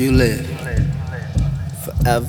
You live forever.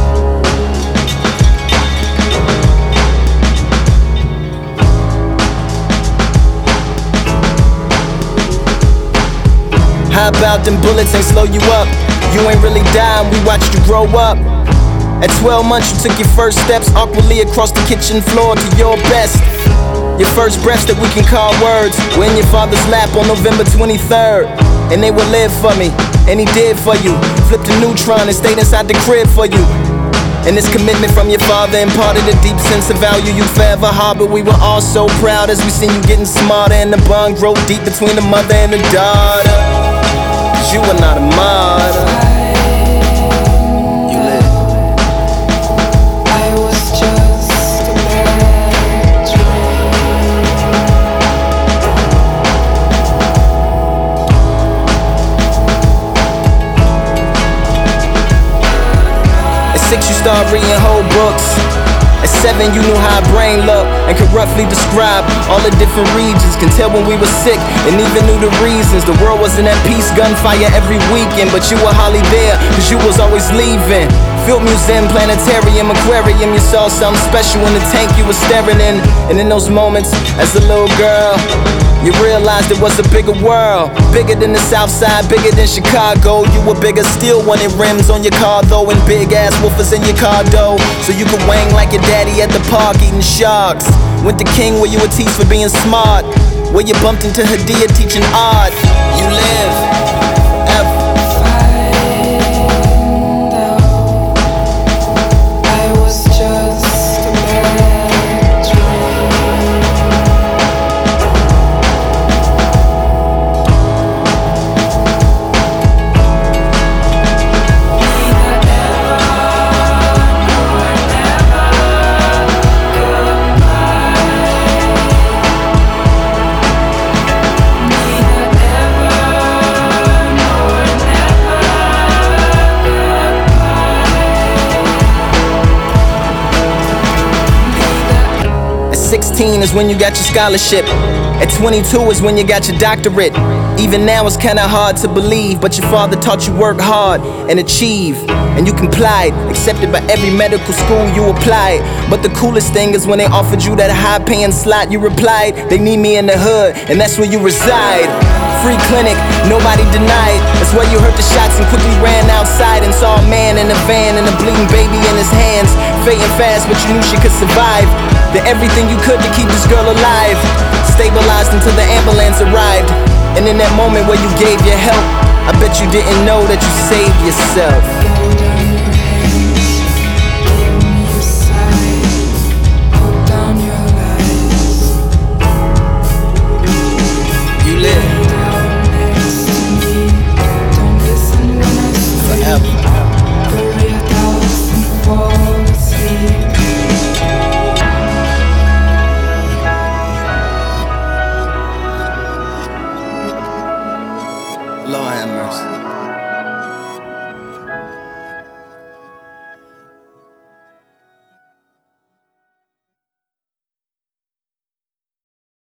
How about them bullets ain't slow you up? You ain't really dying, we watched you grow up. At 12 months you took your first steps awkwardly across the kitchen floor to your best. Your first breaths that we can call words were in your father's lap on November 23rd. And they would live for me, and he did for you. Flipped a neutron and stayed inside the crib for you. And this commitment from your father imparted a deep sense of value you forever harbor. We were all so proud as we seen you getting smarter, and the bond grow deep between the mother and the daughter. 'Cause you are not a martyr. You live. I was just a bad dream. At 6 you start reading whole books. At 7 you knew how a brain looked and could roughly describe all the different regions. Can tell when we were sick and even knew the reasons. The world wasn't at peace, gunfire every weekend, but you were hardly there, 'cause you was always leaving. Field museum, planetarium, aquarium, you saw something special in the tank you were staring in. And in those moments, as a little girl, you realized it was a bigger world. Bigger than the South Side, bigger than Chicago. You were bigger, still wanted rims on your car though, and big ass woofers in your car door, so you could wang like your daddy at the park eating sharks. Went to King where you were teased for being smart, where you bumped into Hadia teaching art. You live forever. I was just a bad dream. At 16 is when you got your scholarship. At 22 is when you got your doctorate. Even now it's kinda hard to believe, but your father taught you work hard and achieve. And you complied, accepted by every medical school you applied. But the coolest thing is when they offered you that high paying slot, you replied, they need me in the hood, and that's where you reside. Free clinic, nobody denied. That's where you heard the shots and quickly ran outside and saw a man in a van and a bleeding baby in his hands. Fading fast, but you knew she could survive. Did everything you could to keep this girl alive. Stabilized until the ambulance arrived. And in that moment where you gave your help, I bet you didn't know that you saved yourself. Hold down your hands, give me your side. Hold down your lies. You live Down next to me. Don't listen when I speak. forever. Bury your thoughts and fall asleep. Lord have mercy.